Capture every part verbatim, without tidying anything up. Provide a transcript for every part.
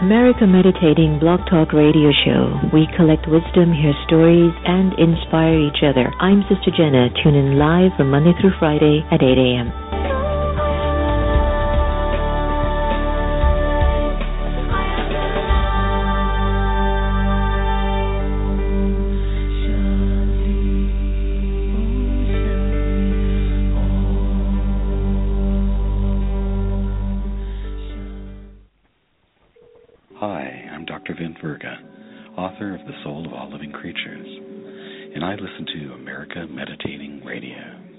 America Meditating Blog Talk Radio Show. We collect wisdom, hear stories, and inspire each other. I'm Sister Jenna. Tune in live from Monday through Friday at eight a.m. Hi, I'm Doctor Vint Verga, author of The Soul of All Living Creatures, and I listen to America Meditating Radio.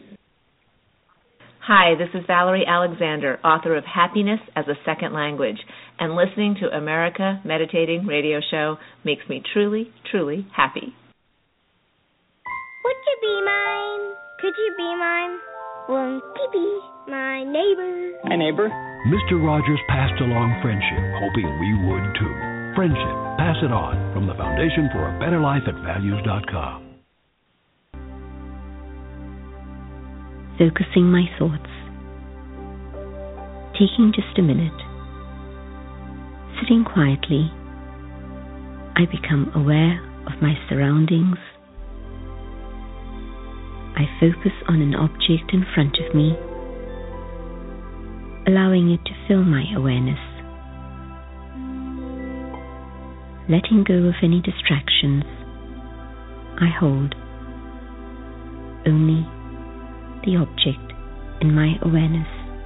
Hi, this is Valerie Alexander, author of Happiness as a Second Language, and listening to America Meditating Radio Show makes me truly, truly happy. Would you be mine? Could you be mine? Won't you be my neighbor? Hi, neighbor. Mister Rogers passed along friendship, hoping we would too. Friendship, pass it on, from the Foundation for a Better Life at values dot com. Focusing my thoughts. Taking just a minute. Sitting quietly, I become aware of my surroundings. I focus on an object in front of me, allowing it to fill my awareness. Letting go of any distractions, I hold only the object in my awareness.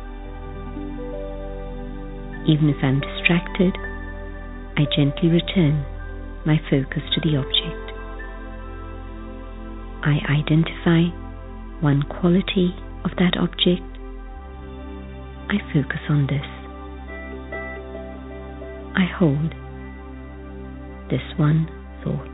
Even if I'm distracted, I gently return my focus to the object. I identify one quality of that object. I focus on this. I hold this one thought.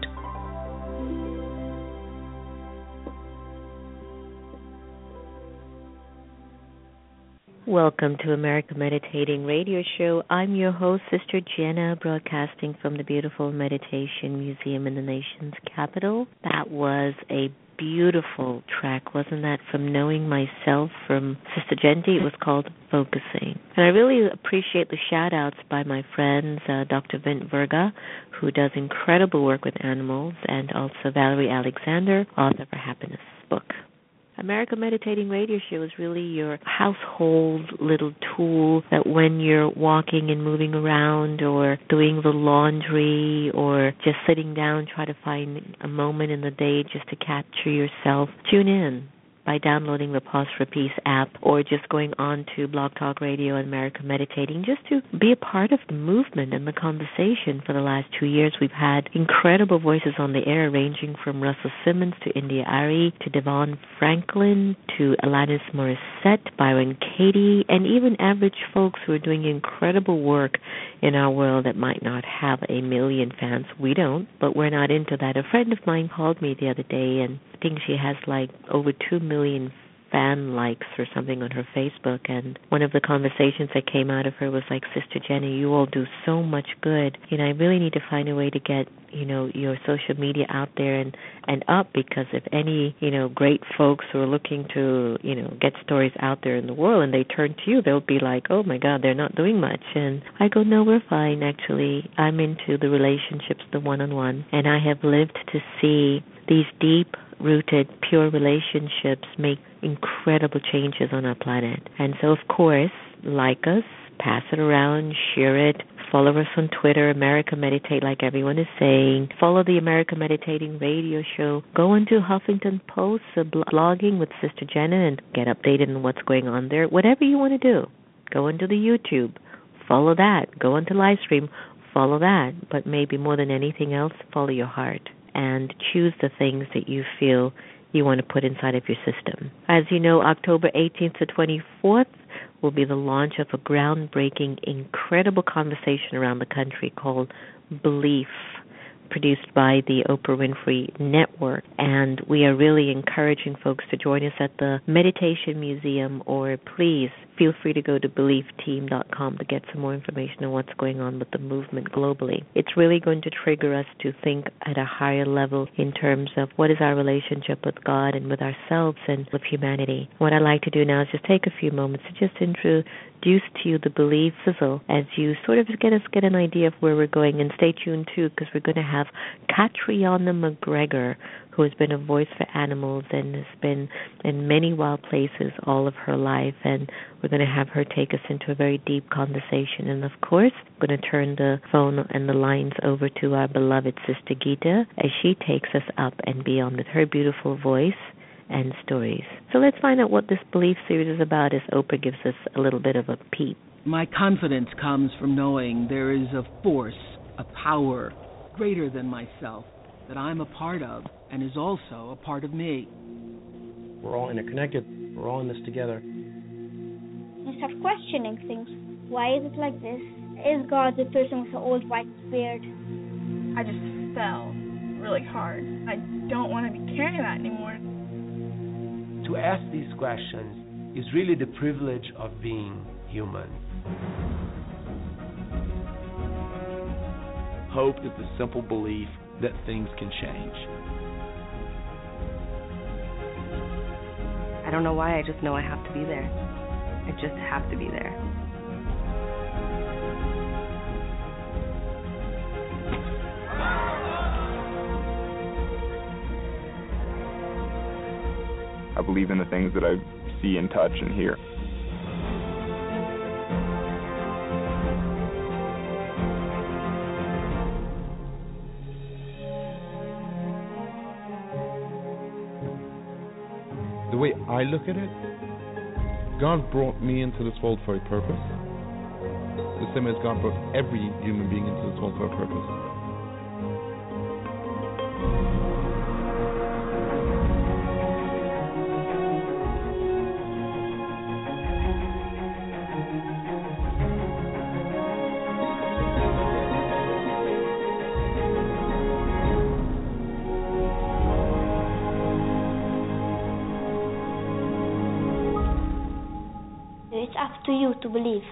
Welcome to America Meditating Radio Show. I'm your host, Sister Jenna, broadcasting from the beautiful Meditation Museum in the nation's capital. That was a beautiful track, wasn't that, from Knowing Myself from Sister Genty? It was called Focusing. And I really appreciate the shout-outs by my friends, uh, Doctor Vint Verga, who does incredible work with animals, and also Valerie Alexander, author of a Happiness book. America Meditating Radio Show is really your household little tool that when you're walking and moving around or doing the laundry or just sitting down, try to find a moment in the day just to capture yourself. Tune in by downloading the Pause for Peace app or just going on to Blog Talk Radio and America Meditating just to be a part of the movement and the conversation. For the last two years, we've had incredible voices on the air, ranging from Russell Simmons to India Ari to Devon Franklin to Alanis Morissette, Byron Katie, and even average folks who are doing incredible work in our world that might not have a million fans. We don't, but we're not into that. A friend of mine called me the other day, and I think she has like over two million fan likes or something on her Facebook, and one of the conversations that came out of her was like, Sister Jenny, you all do so much good. You know, I really need to find a way to get, you know, your social media out there and, and up, because if any, you know, great folks who are looking to, you know, get stories out there in the world and they turn to you, they'll be like, oh my God, they're not doing much. And I go, no, we're fine, actually. I'm into the relationships, the one-on-one, and I have lived to see these deep-rooted, pure relationships make incredible changes on our planet. And so, of course, like us, pass it around, share it, follow us on Twitter, America Meditate, like everyone is saying. Follow the America Meditating Radio Show. Go into Huffington Post, uh, blogging with Sister Jenna, and get updated on what's going on there. Whatever you want to do, go into the YouTube, follow that. Go into Livestream, follow that. But maybe more than anything else, follow your heart and choose the things that you feel you want to put inside of your system. As you know, October eighteenth to twenty-fourth will be the launch of a groundbreaking, incredible conversation around the country called Belief. produced by the Oprah Winfrey Network. And we are really encouraging folks to join us at the Meditation Museum, or please feel free to go to belief team dot com to get some more information on what's going on with the movement globally. It's really going to trigger us to think at a higher level in terms of what is our relationship with God and with ourselves and with humanity. What I'd like to do now is just take a few moments to just introduce to you the Believe Sizzle as you sort of get us get an idea of where we're going. And stay tuned too, because we're going to have Catriona McGregor, who has been a voice for animals and has been in many wild places all of her life, and we're going to have her take us into a very deep conversation. And of course, we're going to turn the phone and the lines over to our beloved Sister Gita as she takes us up and beyond with her beautiful voice and stories. So let's find out what this Belief series is about as Oprah gives us a little bit of a peep. My confidence comes from knowing there is a force, a power greater than myself that I'm a part of and is also a part of me. We're all interconnected. We're all in this together. I start questioning things. Why is it like this? Is God the person with the old white beard? I just fell really hard. I don't want to be carrying that anymore. To ask these questions is really the privilege of being human. Hope is the simple belief that things can change. I don't know why, I just know I have to be there. I just have to be there. I believe in the things that I see and touch and hear. The way I look at it, God brought me into this world for a purpose. The same as God brought every human being into this world for a purpose. It's up to you to believe.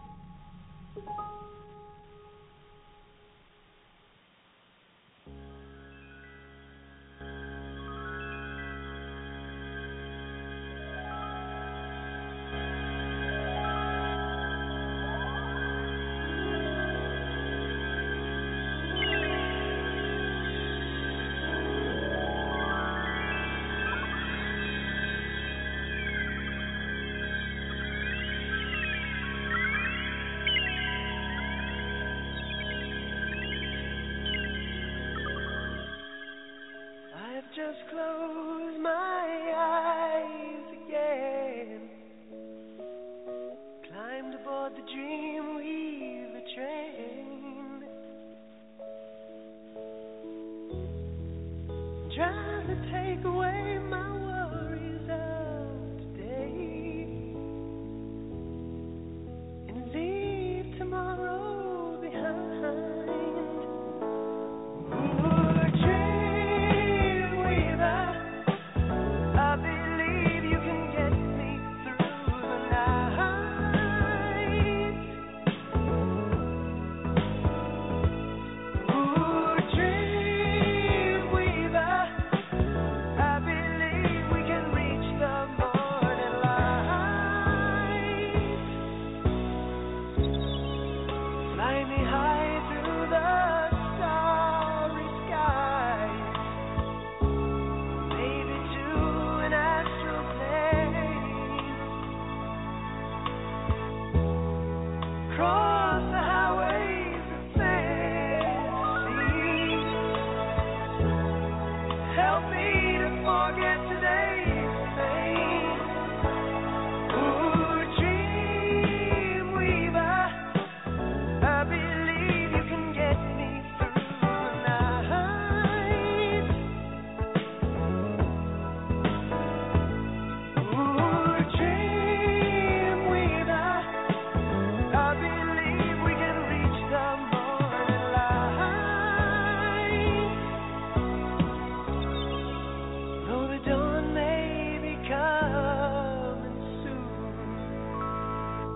Just close my eyes again. Climbed aboard the Dreamweaver train. Trying to take away my worries of today and leave tomorrow behind.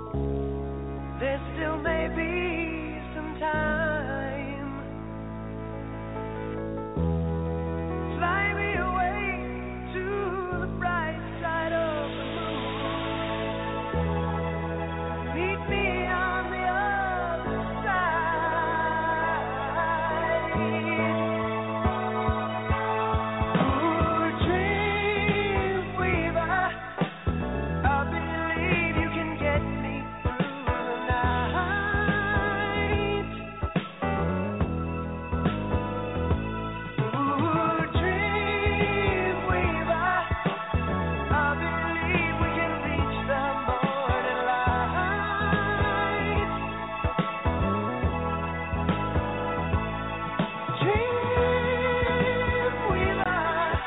there still may be some time. Fly me away to the bright side of the moon. Meet me on the other side. Ooh, dream weaver, I believe you can get me through the night. Ooh, dream weaver, I believe we can reach the morning light. Dream weaver.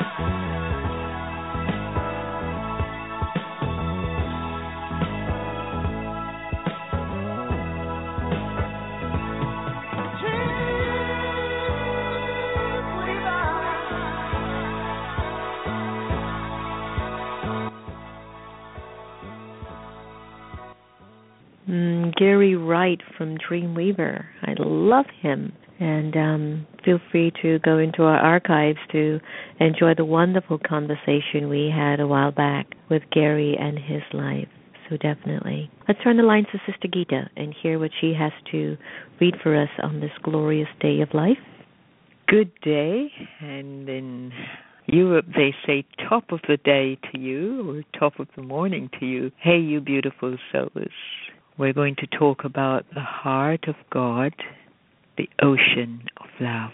Mm, Gary Wright from Dreamweaver. I love him. And um, feel free to go into our archives to enjoy the wonderful conversation we had a while back with Gary and his life. So definitely. Let's turn the lines to Sister Gita and hear what she has to read for us on this glorious day of life. Good day, and in Europe they say top of the day to you, or top of the morning to you. Hey, you beautiful souls. We're going to talk about the heart of God, the ocean of love.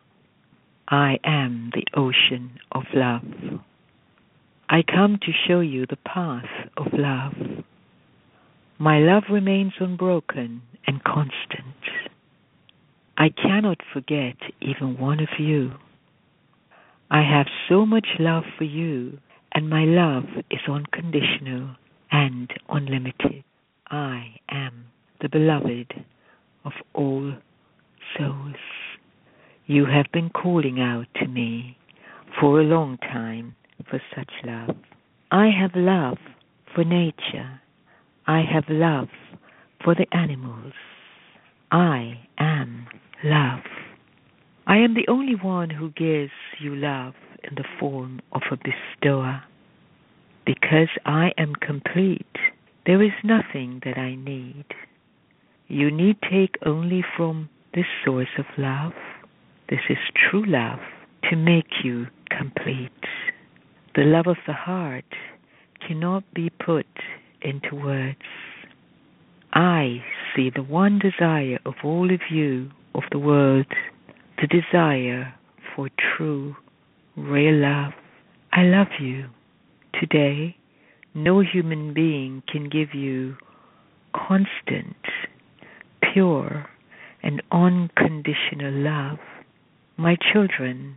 I am the ocean of love. I come to show you the path of love. My love remains unbroken and constant. I cannot forget even one of you. I have so much love for you, and my love is unconditional and unlimited. I am the beloved of all souls. You have been calling out to me for a long time for such love. I have love for nature. I have love for the animals. I am love. I am the only one who gives you love in the form of a bestower. Because I am complete, there is nothing that I need. You need take only from this source of love. This is true love to make you complete. The love of the heart cannot be put into words. I see the one desire of all of you, of the world, the desire for true, real love. I love you. Today, no human being can give you constant, pure, and unconditional love. My children,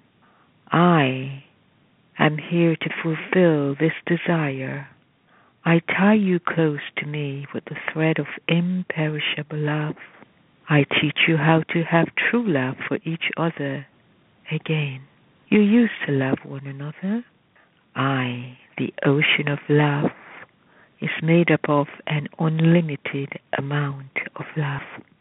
I am here to fulfill this desire. I tie you close to me with the thread of imperishable love. I teach you how to have true love for each other again. You used to love one another. I, the ocean of love, is made up of an unlimited amount of love.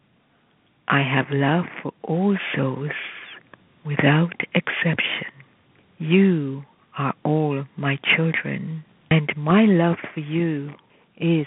I have love for all souls without exception. You are all my children, and my love for you is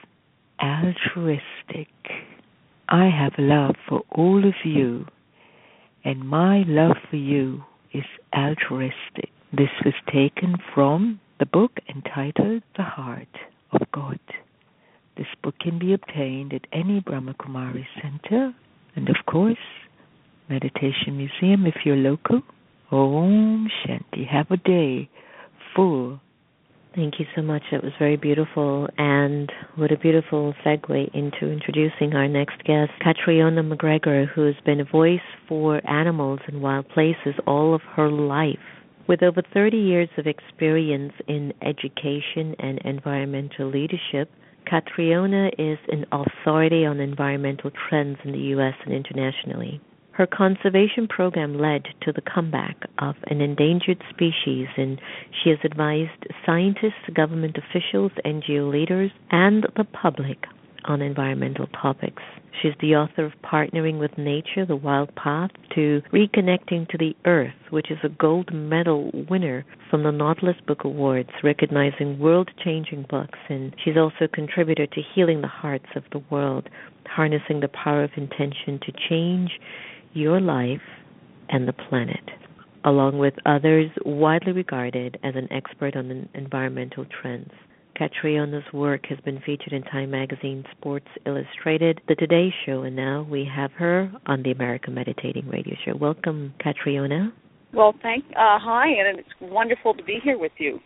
altruistic. I have love for all of you, and my love for you is altruistic. This was taken from the book entitled The Heart of God. This book can be obtained at any Brahma Kumari center, and of course, Meditation Museum if you're local. Om Shanti. Have a day full. Thank you so much. That was very beautiful. And what a beautiful segue into introducing our next guest, Catriona McGregor, who has been a voice for animals in wild places all of her life. With over thirty years of experience in education and environmental leadership, Catriona is an authority on environmental trends in the U S and internationally. Her conservation program led to the comeback of an endangered species, and she has advised scientists, government officials, N G O leaders, and the public on environmental topics. She's the author of Partnering with Nature, The Wild Path to Reconnecting to the Earth, which is a gold medal winner from the Nautilus Book Awards, recognizing world-changing books. And she's also a contributor to Healing the Hearts of the World, harnessing the power of intention to change your life and the planet, along with others widely regarded as an expert on environmental trends. Catriona's work has been featured in Time Magazine, Sports Illustrated, The Today Show, and now we have her on the America Meditating Radio Show. Welcome, Catriona. Well, thank. Uh, hi, and it's wonderful to be here with you.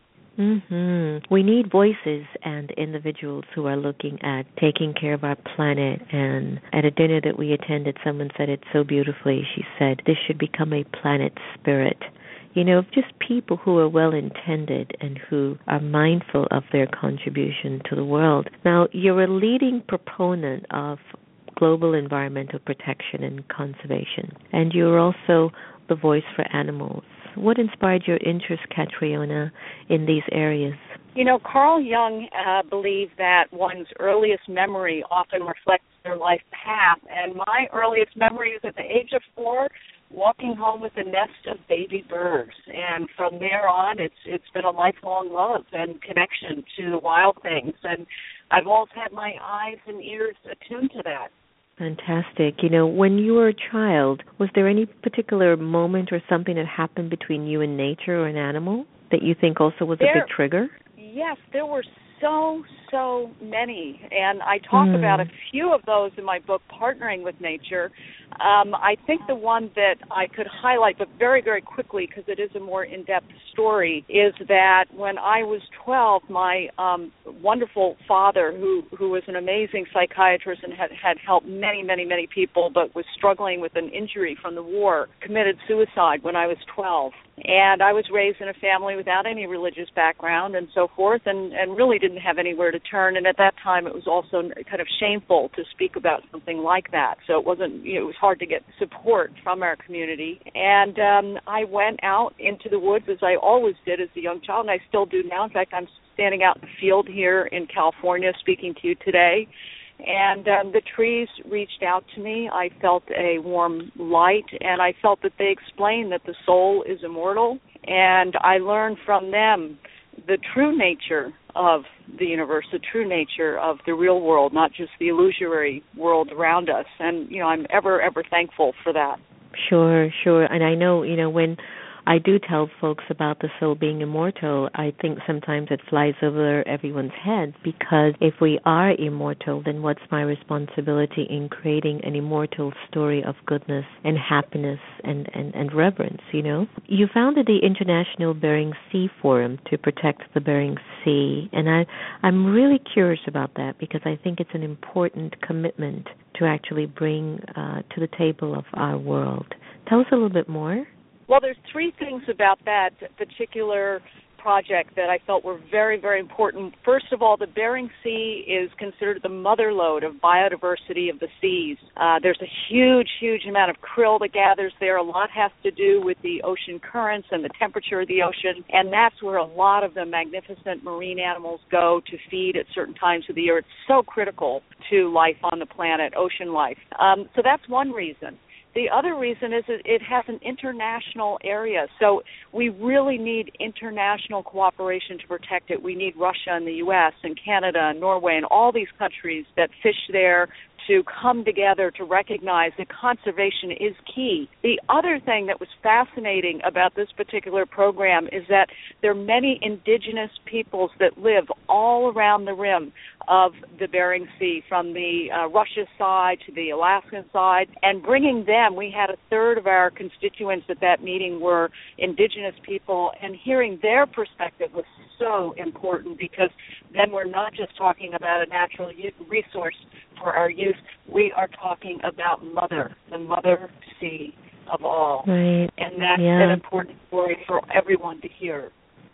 Mm-hmm. We need voices and individuals who are looking at taking care of our planet. And at a dinner that we attended, someone said it so beautifully. She said, this should become a planet spirit. You know, just people who are well-intended and who are mindful of their contribution to the world. Now, you're a leading proponent of global environmental protection and conservation, and you're also the voice for animals. What inspired your interest, Catriona, in these areas? You know, Carl Jung uh, believed that one's earliest memory often reflects their life path, and my earliest memory is at the age of four, walking home with a nest of baby birds, and from there on, it's it's been a lifelong love and connection to the wild things, and I've always had my eyes and ears attuned to that. Fantastic. You know, when you were a child, was there any particular moment or something that happened between you and nature or an animal that you think also was there, a big trigger? Yes, there were so, so many, and I talk mm. about a few of those in my book, Partnering with Nature. Um, I think the one that I could highlight, but very, very quickly, because it is a more in-depth story, is that when I was twelve, my um, wonderful father, who, who was an amazing psychiatrist and had, had helped many, many, many people, but was struggling with an injury from the war, committed suicide when I was twelve. And I was raised in a family without any religious background and so forth, and, and really didn't have anywhere to turn. And at that time, it was also kind of shameful to speak about something like that. So it wasn't, you know, it was hard to get support from our community. And um, I went out into the woods, as I always did as a young child, and I still do now. In fact, I'm standing out in the field here in California speaking to you today. And um, the trees reached out to me. I felt a warm light, and I felt that they explained that the soul is immortal. And I learned from them the true nature of the universe, the true nature of the real world, not just the illusory world around us. And, you know, I'm ever, ever thankful for that. Sure, sure. And I know, you know, when I do tell folks about the soul being immortal, I think sometimes it flies over everyone's head, because if we are immortal, then what's my responsibility in creating an immortal story of goodness and happiness and, and, and reverence, you know? You founded the International Bering Sea Forum to protect the Bering Sea, and I, I'm really curious about that, because I think it's an important commitment to actually bring uh, to the table of our world. Tell us a little bit more. Well, there's three things about that particular project that I felt were very, very important. First of all, the Bering Sea is considered the mother lode of biodiversity of the seas. Uh, there's a huge, huge amount of krill that gathers there. A lot has to do with the ocean currents and the temperature of the ocean, and that's where a lot of the magnificent marine animals go to feed at certain times of the year. It's so critical to life on the planet, ocean life. Um, so that's one reason. The other reason is that it has an international area, so we really need international cooperation to protect it. We need Russia and the U S and Canada and Norway and all these countries that fish there to come together to recognize that conservation is key. The other thing that was fascinating about this particular program is that there are many indigenous peoples that live all around the rim of the Bering Sea, from the uh, Russia side to the Alaskan side, and bringing them, we had a third of our constituents at that meeting were indigenous people, and hearing their perspective was so important, because then we're not just talking about a natural resource for our youth, we are talking about Mother, the Mother Sea of all. Right. And that's yeah. an important story for everyone to hear.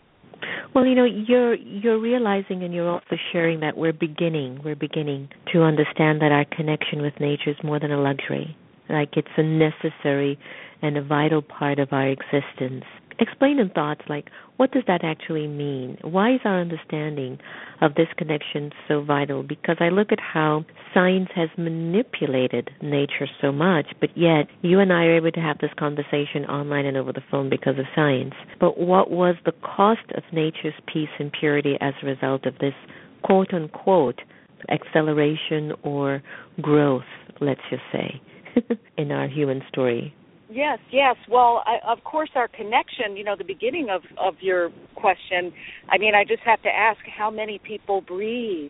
Well, you know, you're you're realizing, and you're also sharing that we're beginning, we're beginning to understand that our connection with nature is more than a luxury. Like, it's a necessary and a vital part of our existence. explain in thoughts, like, what does that actually mean? Why is our understanding of this connection so vital? Because I look at how science has manipulated nature so much, but yet you and I are able to have this conversation online and over the phone because of science. But what was the cost of nature's peace and purity as a result of this quote-unquote acceleration or growth, let's just say, in our human story? Yes, yes. Well, I, of course, our connection, you know, the beginning of, of your question, I mean, I just have to ask how many people breathe.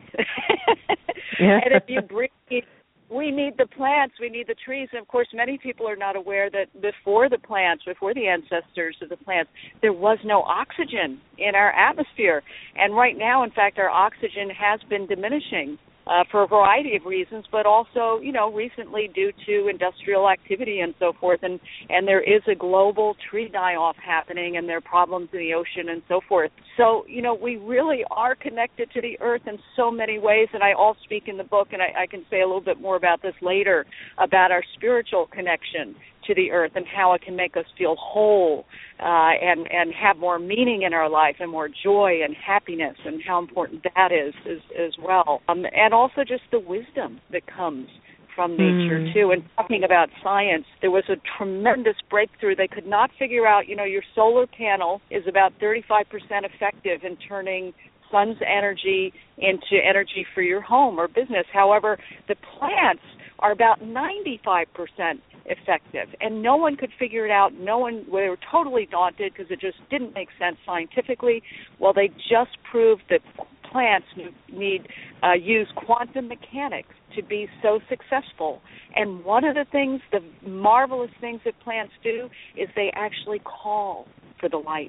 Yeah. And if you breathe, we need the plants, we need the trees. And, of course, many people are not aware that before the plants, before the ancestors of the plants, there was no oxygen in our atmosphere. And right now, in fact, our oxygen has been diminishing. Uh, for a variety of reasons, but also, you know, recently due to industrial activity and so forth, and, and there is a global tree die-off happening, and there are problems in the ocean and so forth. So, you know, we really are connected to the earth in so many ways, and I all speak in the book, and I, I can say a little bit more about this later, about our spiritual connection to the earth and how it can make us feel whole uh, and, and have more meaning in our life and more joy and happiness, and how important that is as, as well. Um, and also just the wisdom that comes from nature, mm. too. And talking about science, there was a tremendous breakthrough. They could not figure out, you know, your solar panel is about thirty-five percent effective in turning sun's energy into energy for your home or business. However, the plants are about ninety-five percent effective, and no one could figure it out. No one, they were totally daunted because it just didn't make sense scientifically. Well, they just proved that plants need uh, use quantum mechanics to be so successful. And one of the things, the marvelous things that plants do, is they actually call for the light.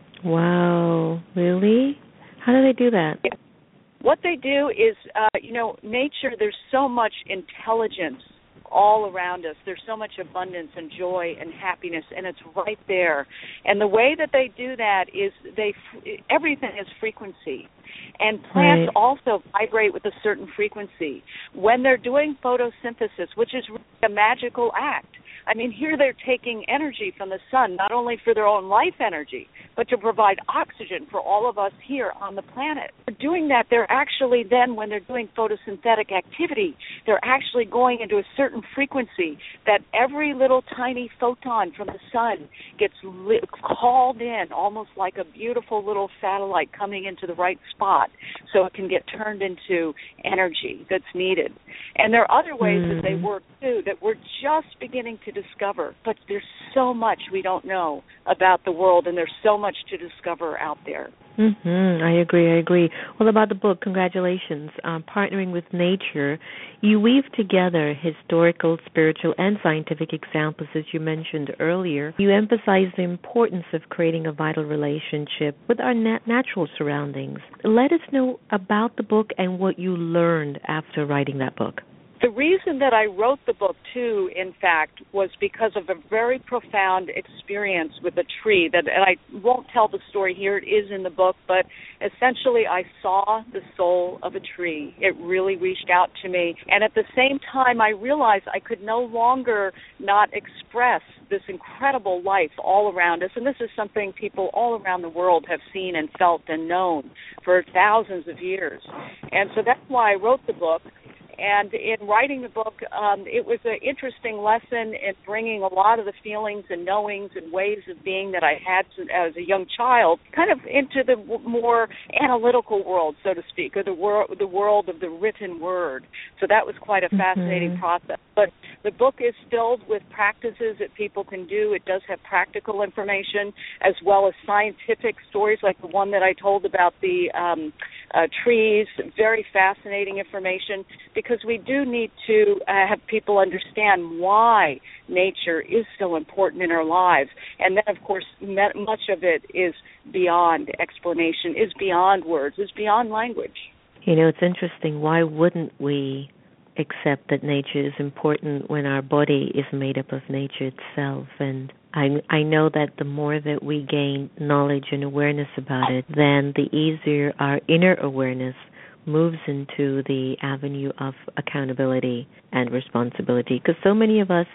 Wow, really? How do they do that? Yeah. What they do is, uh, you know, nature, there's so much intelligence all around us. There's so much abundance and joy and happiness, and it's right there. And the way that they do that is they everything is frequency. And plants right. also vibrate with a certain frequency. When they're doing photosynthesis, which is a magical act, I mean, here they're taking energy from the sun, not only for their own life energy, but to provide oxygen for all of us here on the planet. For doing that, they're actually then, when they're doing photosynthetic activity, they're actually going into a certain frequency that every little tiny photon from the sun gets li- called in, almost like a beautiful little satellite coming into the right spot, so it can get turned into energy that's needed. And there are other ways mm. that they work, too, that we're just beginning to discover, but there's so much we don't know about the world, and there's so much to discover out there. Mm-hmm. I agree, I agree. Well, about the book, congratulations. Um, Partnering with Nature, you weave together historical, spiritual, and scientific examples, as you mentioned earlier. You emphasize the importance of creating a vital relationship with our nat- natural surroundings. Let us know about the book and what you learned after writing that book. The reason that I wrote the book, too, in fact, was because of a very profound experience with a tree. That, and I won't tell the story here. It is in the book. But essentially, I saw the soul of a tree. It really reached out to me. And at the same time, I realized I could no longer not express this incredible life all around us. And this is something people all around the world have seen and felt and known for thousands of years. And so that's why I wrote the book. And in writing the book, um, it was an interesting lesson in bringing a lot of the feelings and knowings and ways of being that I had to, as a young child kind of into the w- more analytical world, so to speak, or the, wor- the world of the written word. So that was quite a fascinating mm-hmm. process. But the book is filled with practices that people can do. It does have practical information as well as scientific stories like the one that I told about the um, uh, trees, very fascinating information, because we do need to uh, have people understand why nature is so important in our lives. And then, of course, much of it is beyond explanation, is beyond words, is beyond language. You know, it's interesting. Why wouldn't we accept that nature is important when our body is made up of nature itself? And I, I know that the more that we gain knowledge and awareness about it, then the easier our inner awareness moves into the avenue of accountability and responsibility. Because so many of us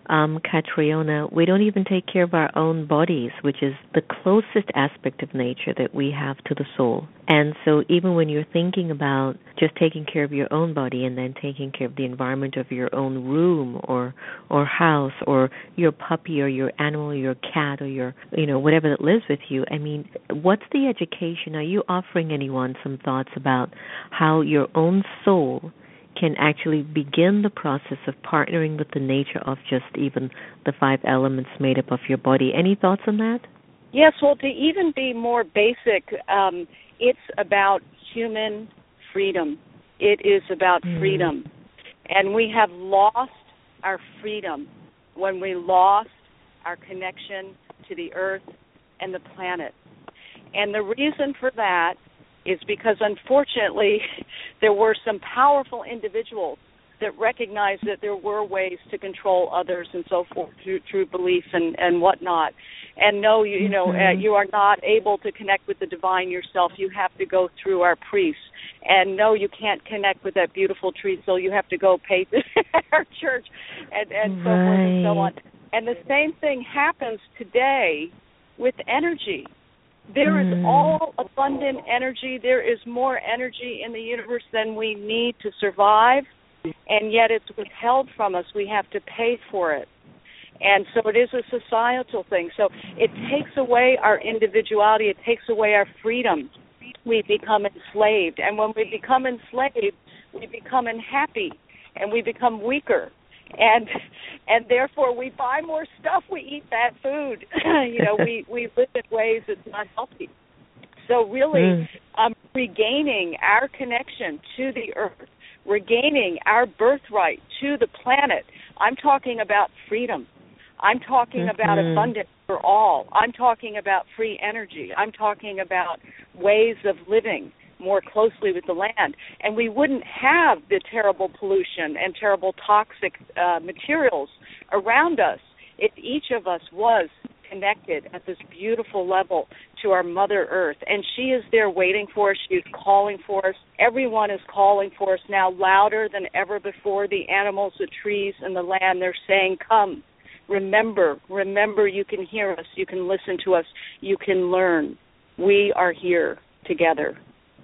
um, Catriona, we don't even take care of our own bodies, which is the closest aspect of nature that we have to the soul. And so even when you're thinking about just taking care of your own body and then taking care of the environment of your own room or or house or your puppy or your animal or your cat or your, you know, whatever that lives with you, I mean, what's the education? Are you offering anyone some thoughts about how your own soul can actually begin the process of partnering with the nature of just even the five elements made up of your body? Any thoughts on that? Yes, well, to even be more basic, um, it's about human freedom. It is about mm. freedom. And we have lost our freedom when we lost our connection to the earth and the planet. And the reason for that is because, unfortunately, there were some powerful individuals that recognized that there were ways to control others and so forth through, through belief and, and whatnot. And no, you, you know, mm-hmm. uh, you are not able to connect with the divine yourself. You have to go through our priests. And no, you can't connect with that beautiful tree, so you have to go pay our church and, and so right. forth and so on. And the same thing happens today with energy. There mm. is all abundant energy. There is more energy in the universe than we need to survive, and yet it's withheld from us. We have to pay for it. And so it is a societal thing. So it takes away our individuality. It takes away our freedom. We become enslaved. And when we become enslaved, we become unhappy, and we become weaker. And and therefore we buy more stuff, we eat bad food. you know, we, we live in ways that's not healthy. So really mm. um, regaining our connection to the earth, regaining our birthright to the planet. I'm talking about freedom. I'm talking mm-hmm. about abundance for all. I'm talking about free energy. I'm talking about ways of living more closely with the land. And we wouldn't have the terrible pollution and terrible toxic uh, materials around us if each of us was connected at this beautiful level to our Mother Earth. And she is there waiting for us. She is calling for us. Everyone is calling for us now louder than ever before. The animals, the trees, and the land, they're saying, come. Remember, remember you can hear us. You can listen to us. You can learn. We are here together.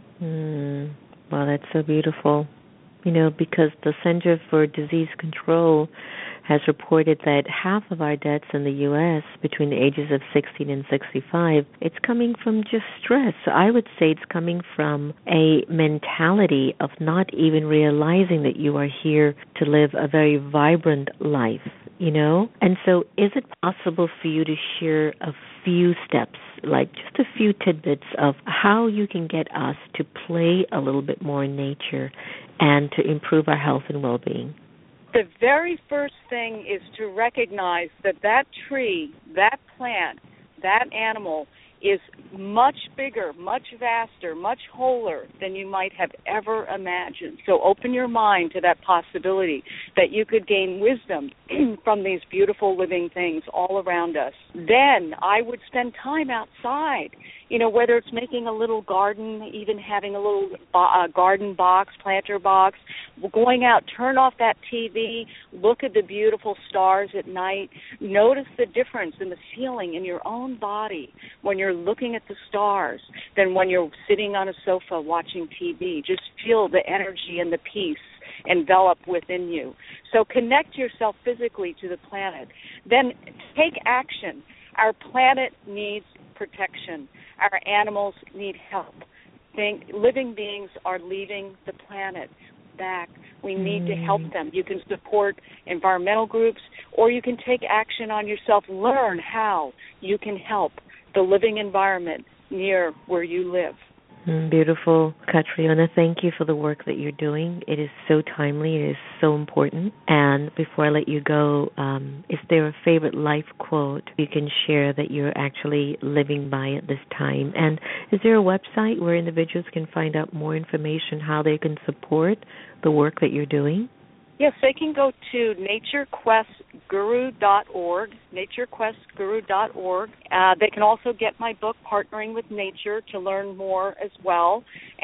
Mm, well, that's so beautiful. You know, because the Center for Disease Control has reported that half of our deaths in the U S between the ages of sixteen and sixty-five, it's coming from just stress. So I would say it's coming from a mentality of not even realizing that you are here to live a very vibrant life, you know? And so is it possible for you to share a few steps, like just a few tidbits of how you can get us to play a little bit more in nature and to improve our health and well-being? The very first thing is to recognize that that tree, that plant, that animal is much bigger, much vaster, much wholer than you might have ever imagined. So open your mind to that possibility that you could gain wisdom from these beautiful living things all around us. Then I would spend time outside, you know, whether it's making a little garden, even having a little bo- uh, garden box, planter box, going out, turn off that T V, look at the beautiful stars at night, notice the difference in the feeling in your own body when you're looking at the stars than when you're sitting on a sofa watching T V. Just feel the energy and the peace envelop within you. So connect yourself physically to the planet. Then take action. Our planet needs protection. Our animals need help. Think, living beings are leaving the planet back. We need mm. to help them. You can support environmental groups, or you can take action on yourself. Learn how you can help the living environment near where you live. Mm, beautiful. Catriona, thank you for the work that you're doing. It is so timely. It is so important. And before I let you go, um, is there a favorite life quote you can share that you're actually living by at this time? And is there a website where individuals can find out more information, how they can support the work that you're doing? Yes, they can go to nature quest guru dot org, nature quest guru dot org. Uh, they can also get my book, Partnering with Nature, to learn more as well.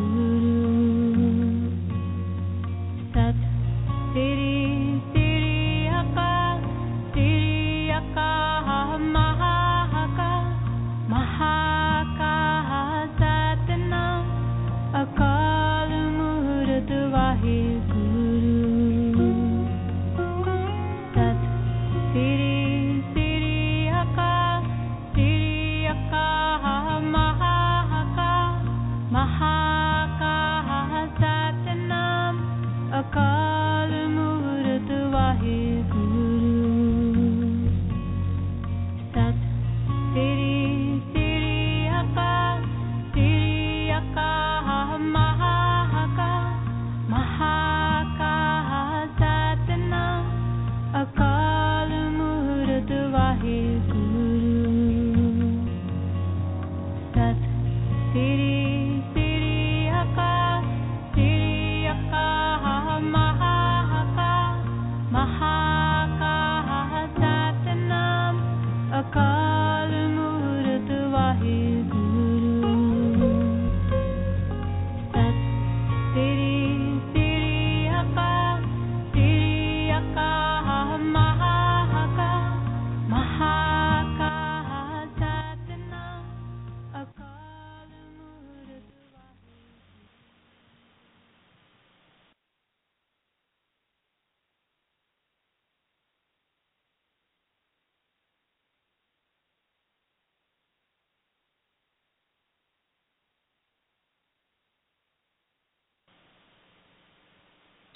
Sat Siri Siri Aka Siri Aka Mahaka Mahaka Satnam Akal Murad Vaheguru